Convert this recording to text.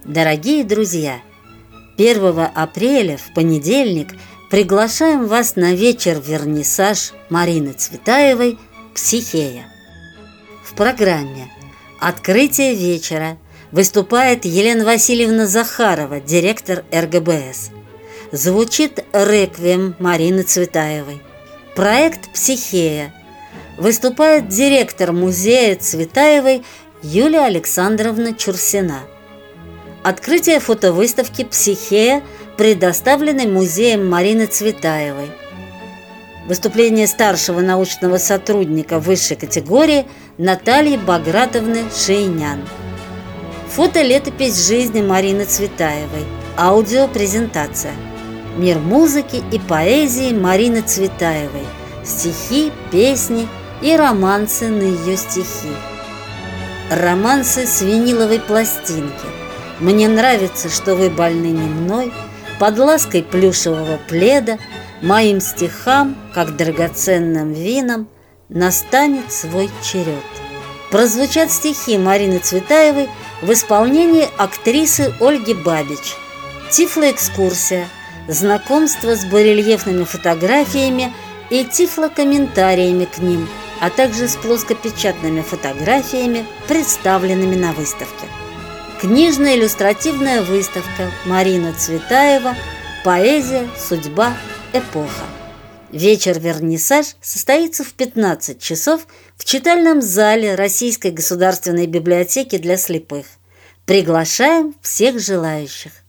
Дорогие друзья, 1 апреля в понедельник приглашаем вас на вечер-вернисаж Марины Цветаевой «Психея». В программе «Открытие вечера» выступает Елена Васильевна Захарова, директор РГБС. Звучит реквием Марины Цветаевой. Проект «Психея». Выступает директор музея Цветаевой Юлия Александровна Чурсина. Открытие фотовыставки «Психея», предоставленной музеем Марины Цветаевой. Выступление старшего научного сотрудника высшей категории Натальи Багратовны Шейнян. Фотолетопись жизни Марины Цветаевой. Аудиопрезентация. Мир музыки и поэзии Марины Цветаевой. Стихи, песни и романсы на ее стихи. Романсы с виниловой пластинки. Мне нравится, что вы больны не мной, под лаской плюшевого пледа, моим стихам, как драгоценным винам, настанет свой черед. Прозвучат стихи Марины Цветаевой в исполнении актрисы Ольги Бабич. Тифлоэкскурсия, знакомство с барельефными фотографиями и тифлокомментариями к ним, а также с плоскопечатными фотографиями, представленными на выставке. Книжно-иллюстративная выставка Марина Цветаева «Поэзия, судьба, эпоха». Вечер-вернисаж состоится в 15 часов в читальном зале Российской государственной библиотеки для слепых. Приглашаем всех желающих.